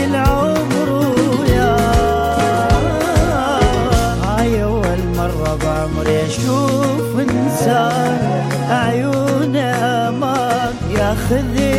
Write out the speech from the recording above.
العمر وياه. هاي أول مرة بعمري أشوف إنسان عيونه أمان ياخذ